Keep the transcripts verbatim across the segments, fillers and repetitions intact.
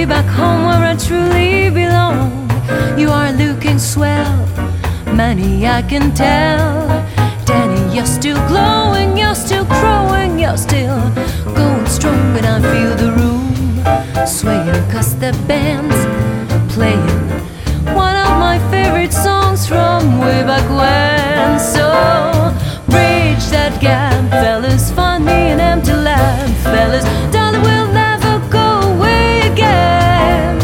be back home where I truly belong. You are looking swell, Manny, I can tell. Danny, you're still glowing, you're still growing, you're still going strong. And I feel the room swaying, cause the band's playing one of my favorite songs from way back when. So bridge that gap, fellas, find me an empty land, fellas, darling, we'll never go away again.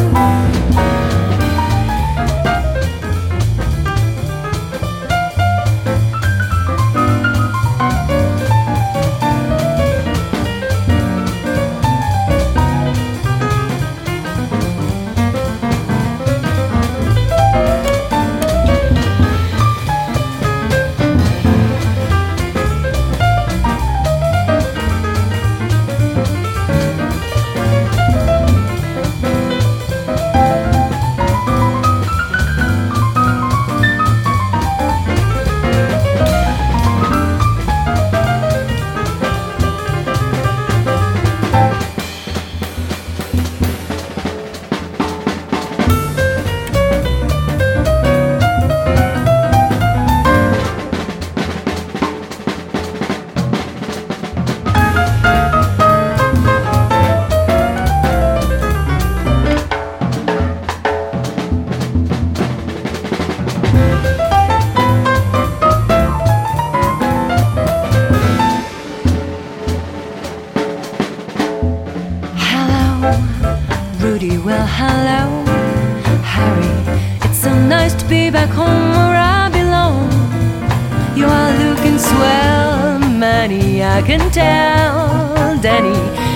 Rudy, well, hello, Harry, it's so nice to be back home where I belong. You are looking swell, Manny, I can tell. Danny,